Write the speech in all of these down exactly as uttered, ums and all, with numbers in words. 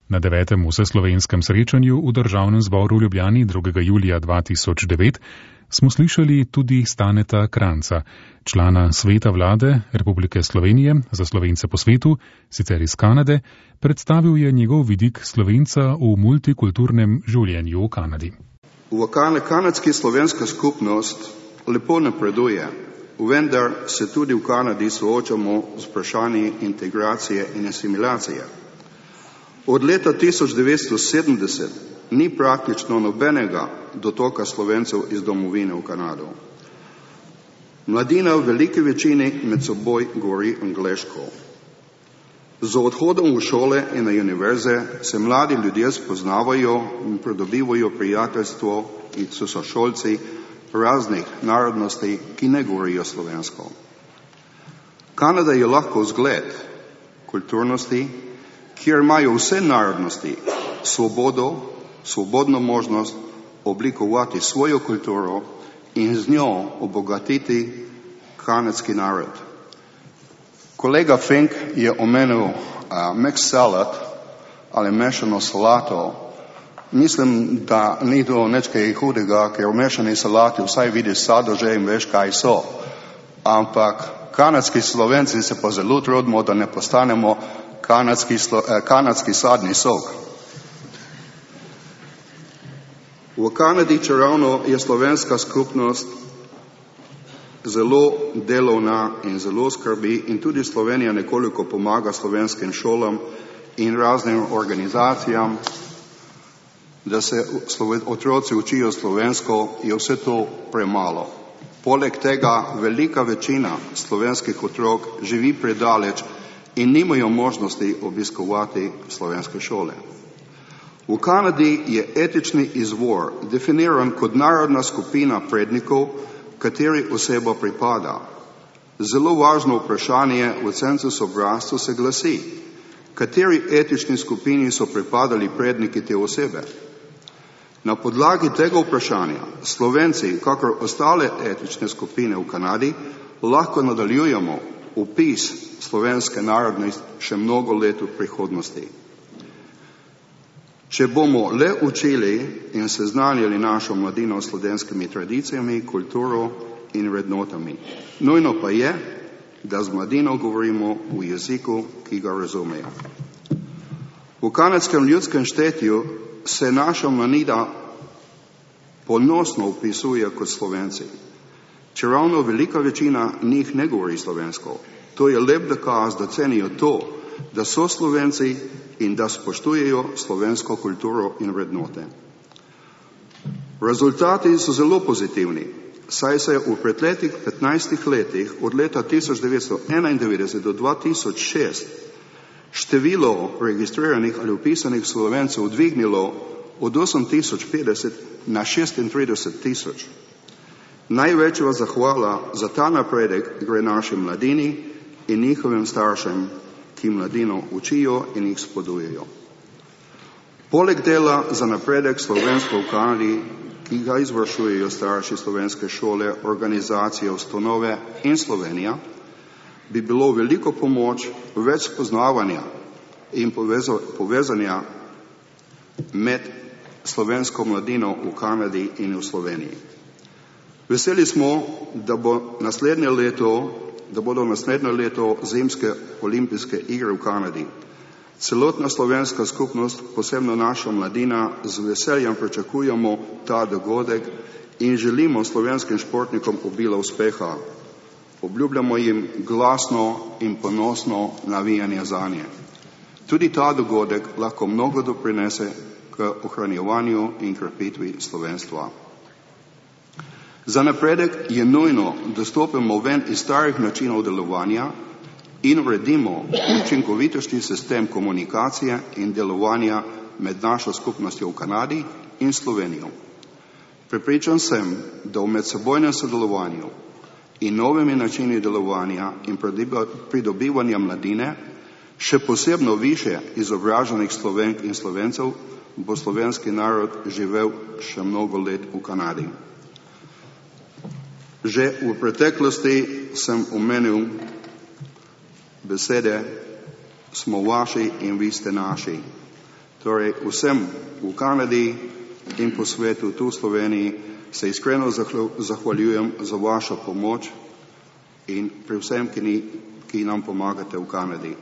Na devetem vseslovenskem srečanju v Državnem zboru v Ljubljani drugega julija dva tisoč devet smo slišali tudi Staneta Kranjca, člana Sveta vlade Republike Slovenije za Slovence po svetu, sicer iz Kanade. Predstavil je njegov vidik Slovenca v multikulturnem življenju v Kanadi. V kanadski slovenska skupnost lepo napreduje, vendar se tudi v Kanadi soočamo z vprašanji integracije in asimilacije. Od leta tisoč devetsto sedemdeset ni praktično nobenega dotoka Slovencev iz domovine v Kanado. Mladina v veliki večini med seboj govori angleško. Z odhodom v šole in na univerze se mladi ljudje spoznavajo in pridobivajo prijateljstvo in so sošolci raznih narodnosti, ki ne govorijo slovensko. Kanada je lahko zgled kulturnosti, kjer imajo vse narodnosti svobodo, svobodno možnost oblikovati svojo kulturo in z njo obogatiti kanadski narod. Kolega Fink je omenil uh, mixed salad ali mešano salato. Mislim, da ni to nekaj hudega, ker v mešani salati vsaj vidiš sadeže in veš, kaj so. Ampak kanadski Slovenci se pa zelo trudimo, da ne postanemo kanadski, eh, kanadski sadni sok. V Kanadi, čeravno je slovenska skupnost zelo delovna in zelo skrbi in tudi Slovenija nekoliko pomaga slovenskim šolam in raznim organizacijam, da se otroci učijo slovensko, je vse to premalo. Poleg tega velika večina slovenskih otrok živi predaleč in nimajo možnosti obiskovati slovenske šole. V Kanadi je etični izvor definiran kot narodna skupina prednikov, kateri oseba pripada. Zelo važno vprašanje v cenzusu obrazcu se glasi, kateri etični skupini so pripadali predniki te osebe. Na podlagi tega vprašanja Slovenci, kakor ostale etične skupine v Kanadi, lahko nadaljujemo upis slovenske narodnosti še mnogo let v prihodnosti. Če bomo le učili in seznanjali našo mladino s slovenskimi tradicijami, kulturo in vrednotami. Nujno pa je, da z mladino govorimo v jeziku, ki ga razumejo. V kanadskem ljudskem štetju se naša mladina ponosno upisuje kot Slovenci. Čeravno velika večina njih ne govori slovensko. To je lep dokaz, da cenijo to, da so Slovenci in da spoštujejo slovensko kulturo in vrednote. Rezultati so zelo pozitivni, saj se je v preteklih petnajstih letih od leta tisoč devetsto enaindevetdeset do dva tisoč šest število registriranih ali vpisanih Slovencev dvignilo od osem tisoč petdeset na šestintrideset tisoč. Največja zahvala za ta napredek gre naši mladini in njihovim staršem, ki mladino učijo in jih spodbujajo. Poleg dela za napredek slovensko v Kanadi, ki ga izvršujejo starši slovenske šole, organizacije, ustanove in Slovenija, bi bilo veliko pomoč več spoznavanja in povezanja med slovensko mladino v Kanadi in v Sloveniji. Veseli smo, da bo naslednje leto da bodo naslednje leto zimske olimpijske igre v Kanadi. Celotna slovenska skupnost, posebno naša mladina, z veseljem pričakujemo ta dogodek in želimo slovenskim športnikom obilo uspeha. Obljubljamo jim glasno in ponosno navijanje zanje. Tudi ta dogodek lahko mnogo doprinese k ohranjevanju in krepitvi slovenstva. Za napredek je nujno, da stopimo ven iz starih načinov delovanja in uredimo učinkovitejši sistem komunikacije in delovanja med našo skupnostjo v Kanadi in Slovenijo. Prepričan sem, da v medsebojnem sodelovanju in novimi načini delovanja in pridobivanja mladine, še posebno više izobraženih Slovenk in Slovencev, bo slovenski narod živel še mnogo let v Kanadi. Že v preteklosti sem omenil besede smo vaši in vi ste naši. Torej vsem v Kanadi in po svetu, tu v Sloveniji, se iskreno zahvaljujem za vašo pomoč in pri vsem, ki, ni, ki nam pomagate v Kanadi.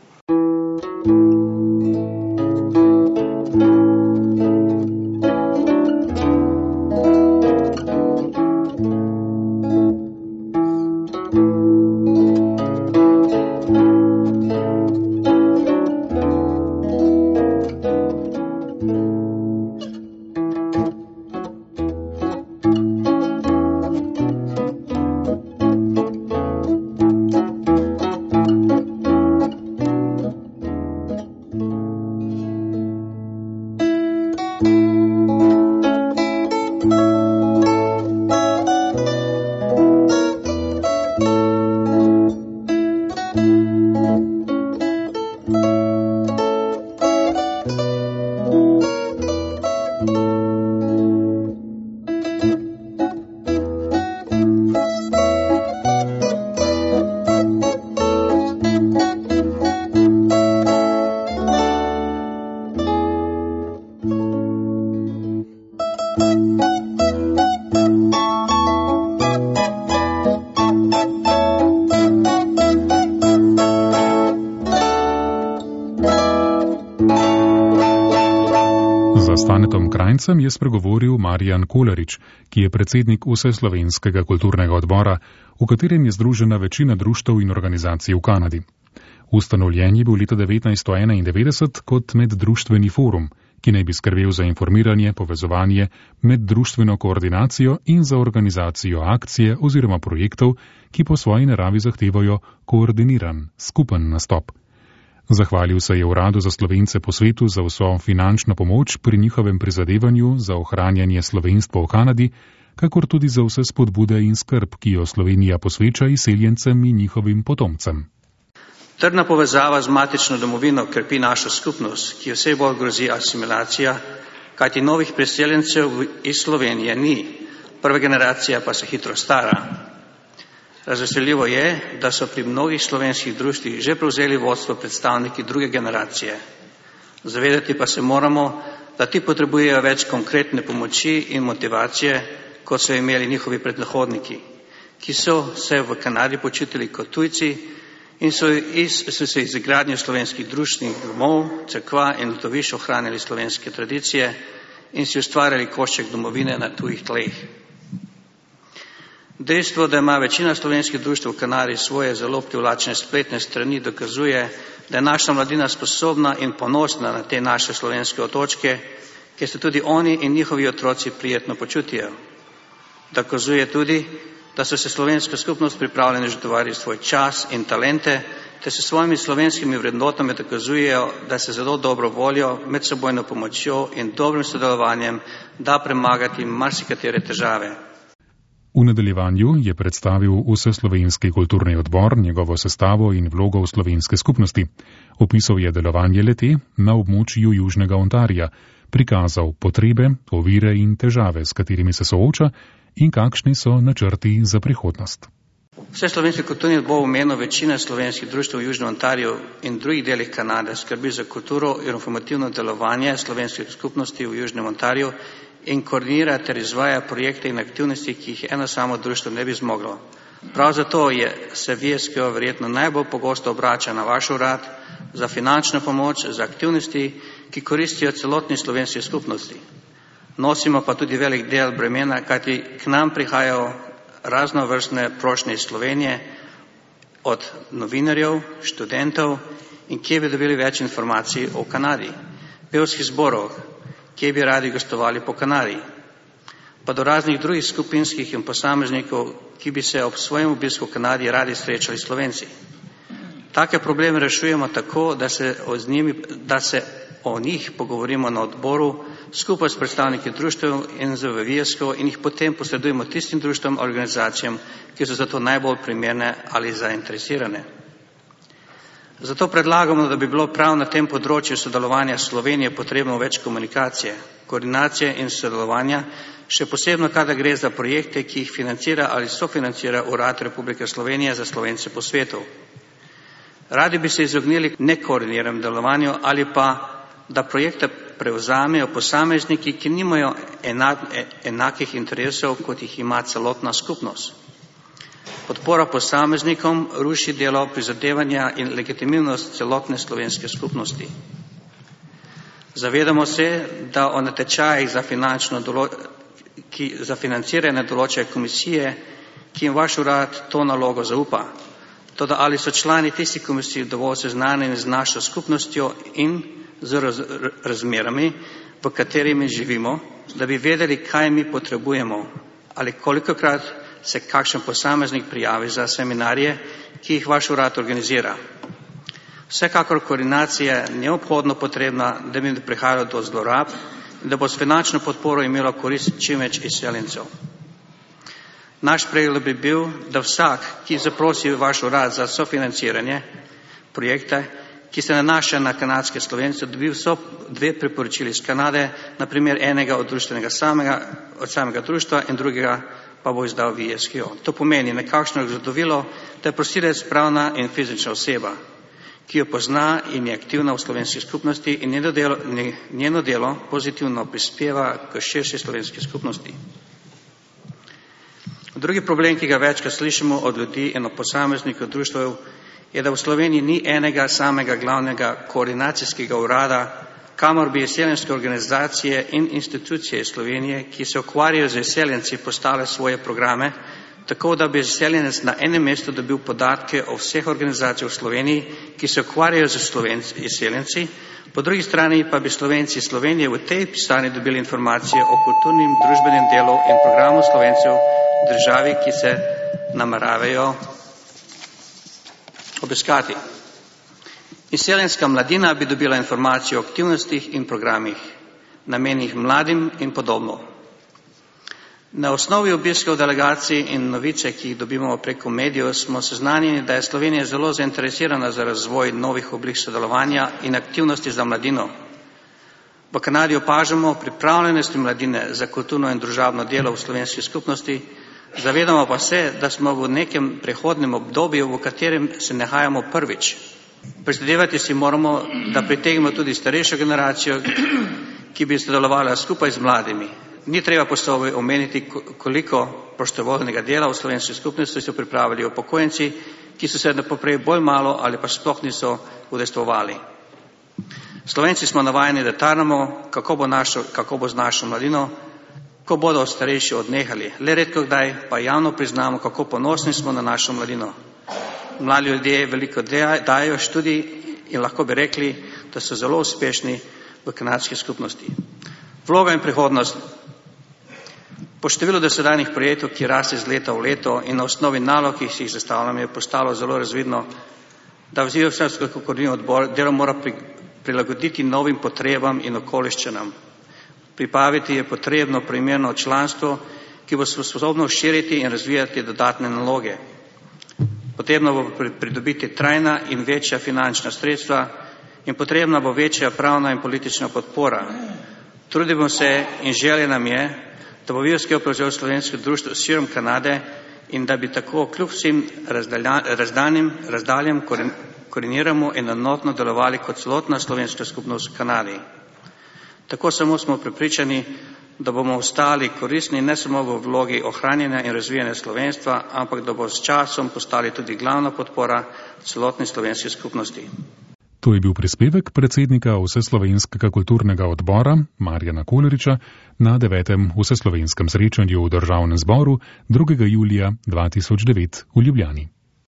Za Stanetom Krajncem je spregovoril Marjan Kolarič, ki je predsednik Vseslovenskega kulturnega odbora, v katerem je združena večina društev in organizacij v Kanadi. Ustanovljen je bil leta devetnajststo enaindevetdeset kot meddruštveni forum, ki naj bi skrbel za informiranje, povezovanje, meddruštveno koordinacijo in za organizacijo akcije oziroma projektov, ki po svoji naravi zahtevajo koordiniran, skupen nastop. Zahvalil se je Uradu za Slovence po svetu za vso finančno pomoč pri njihovem prizadevanju za ohranjanje slovenstva v Kanadi, kakor tudi za vse spodbude in skrb, ki jo Slovenija posveča izseljencem in njihovim potomcem. Trdna povezava z matično domovino krepi našo skupnost, ki vse bolj grozi asimilacija, kajti novih priseljencev iz Slovenije ni, prva generacija pa se hitro stara. Razveseljivo je, da so pri mnogih slovenskih društvih že prevzeli vodstvo predstavniki druge generacije. Zavedati pa se moramo, da ti potrebujejo več konkretne pomoči in motivacije, kot so imeli njihovi predhodniki, ki so se v Kanadi počutili kot tujci in so, iz, so se iz izgradnje slovenskih društvenih domov, cerkva in letovišč ohranili slovenske tradicije in si ustvarjali košček domovine na tujih tleh. Dejstvo, da ima večina slovenskih društev v Kanadi svoje zelo privlačne spletne strani, dokazuje, da je naša mladina sposobna in ponosna na te naše slovenske otočke, kjer se tudi oni in njihovi otroci prijetno počutijo. Dokazuje tudi, da so se slovenska skupnost pripravljeni žrtvovati svoj čas in talente, te se svojimi slovenskimi vrednotami dokazujejo, da se zelo dobro voljo, medsebojno pomočjo in dobrim sodelovanjem da premagati marsikatere težave. V nadaljevanju je predstavil Vseslovenski kulturni odbor, njegovo sestavo in vlogo v slovenske skupnosti. Opisal je delovanje le-te na območju Južnega Ontarija, prikazal potrebe, ovire in težave, s katerimi se sooča in kakšni so načrti za prihodnost. Vseslovenski kulturni odbor v imenu večine slovenskih društev v Južnem Ontariju in drugih delih Kanade skrbi za kulturo in informativno delovanje slovenskih skupnosti v Južnem Ontariju in koordinira ter izvaja projekte in aktivnosti, ki jih eno samo društvo ne bi zmoglo. Prav zato je se V S K O verjetno najbolj pogosto obrača na vaš urad za finančno pomoč, za aktivnosti, ki koristijo celotni slovenski skupnosti. Nosimo pa tudi velik del bremena, kajti k nam prihajajo raznovrstne prošnje iz Slovenije od novinarjev, študentov in kje bi dobili več informacij o Kanadi, pevskih zborov, kje bi radi gostovali po Kanadi, pa do raznih drugih skupinskih in posameznikov, ki bi se ob svojem obisku v Kanadi radi srečali Slovenci. Take probleme rešujemo tako, da se, o njimi, da se o njih pogovorimo na odboru skupaj s predstavniki društev in z V S K O in jih potem posredujemo tistim društvom, organizacijam, ki so za to najbolj primerne ali zainteresirane. Zato predlagamo, da bi bilo prav na tem področju sodelovanja Slovenije potrebno več komunikacije, koordinacije in sodelovanja, še posebno, kada gre za projekte, ki jih financira ali sofinancira Urad Republike Slovenije za Slovence po svetu. Radi bi se izognili nekoordiniranem delovanju ali pa da projekte prevzamejo posamezniki, ki nimajo enakih interesov, kot jih ima celotna skupnost. Podpora posameznikom ruši delo prizadevanja in legitimnost celotne slovenske skupnosti. Zavedamo se, da o natečajih za, ki, za financiranje določajo komisije, ki jim vaš urad to nalogo zaupa. Toda ali so člani tistih komisij dovolj seznanjeni z našo skupnostjo in z raz, razmerami, v katerimi živimo, da bi vedeli, kaj mi potrebujemo, ali kolikokrat se kakšen posameznik prijavi za seminarije, ki jih vaš urad organizira. Vsekakor koordinacija je neobhodno potrebna, da bi prihajalo do zlorab in da bo s finančno podporo imelo korist čim več izseljencev. Naš predlog bi bil, da vsak, ki zaprosi vaš urad za sofinanciranje projekta, ki se nanaša na kanadske Slovence, dobi vso dve priporočili iz Kanade, na primer enega od društvenega samega, od samega društva in drugega pa bo izdal V S K O. To pomeni nekakšno zagotovilo, da je prosilec pravna in fizična oseba, ki jo pozna in je aktivna v slovenski skupnosti in njeno delo, njeno delo pozitivno prispeva k širši slovenski skupnosti. Drugi problem, ki ga večkrat slišimo od ljudi in od posameznikov društev, je, da v Sloveniji ni enega samega glavnega koordinacijskega urada, kamor bi izseljenske organizacije in institucije iz Slovenije, ki se ukvarjajo z izseljenci, postale svoje programe, tako da bi izseljenec na enem mestu dobil podatke o vseh organizacijah v Sloveniji, ki se ukvarjajo z izseljenci, po drugi strani pa bi Slovenci iz Slovenije v tej pisarni dobili informacije o kulturnem, družbenem delu in programu Slovencev v državi, ki se nameravajo obiskati. Izseljenska mladina bi dobila informacije o aktivnostih in programih, namenjenih mladim in podobno. Na osnovi obiskov delegacij in novice, ki jih dobimo preko medijev, smo seznanjeni, da je Slovenija zelo zainteresirana za razvoj novih oblik sodelovanja in aktivnosti za mladino. V Kanadi opažamo pripravljenosti mladine za kulturno in družabno delo v slovenski skupnosti, zavedamo pa se, da smo v nekem prehodnem obdobju, v katerem se nahajamo prvič. Prizadevati si moramo, da pritegnemo tudi starejšo generacijo, ki bi sodelovala skupaj z mladimi. Ni treba posebej omeniti, koliko prostovoljnega dela v slovenski skupnosti so pripravili upokojenci, ki so se naprej bolj malo ali pa sploh niso udejstvovali. Slovenci smo navajeni, da tarnamo, kako bo, našo, kako bo z našo mladino, ko bodo starejši odnehali. Le redko kdaj pa javno priznamo, kako ponosni smo na našo mladino. Mladi ljudje veliko dajo študij in lahko bi rekli, da so zelo uspešni v kanadski skupnosti. Vloga in prihodnost. Po številu dosedanjih projektov, ki raste iz leta v leto in na osnovi nalog, ki si jih zastavljamo, je postalo zelo razvidno, da vzivjo vse kulturni odbor delo mora pri, prilagoditi novim potrebam in okoliščinam. Pripraviti je potrebno primerno članstvo, ki bo sposobno širiti in razvijati dodatne naloge. Potrebno bo pridobiti trajna in večja finančna sredstva in potrebna bo večja pravna in politična podpora. Trudimo se in želja nam je, da bo V S K O prevzel slovensko društvo širom Kanade in da bi tako kljub vsem razdaljam, razdaljam koordiniramo in enotno delovali kot celotna slovenska skupnost v Kanadi. Tako samo smo prepričani, da bomo ostali koristni ne samo v vlogi ohranjanja in razvijanja slovenstva, ampak da bo s časom postali tudi glavna podpora celotne slovenske skupnosti. To je bil prispevek predsednika Vseslovenskega kulturnega odbora Marjana Kolariča na devetem vseslovenskem srečanju v Državnem zboru drugega julija dva tisoč devet v Ljubljani.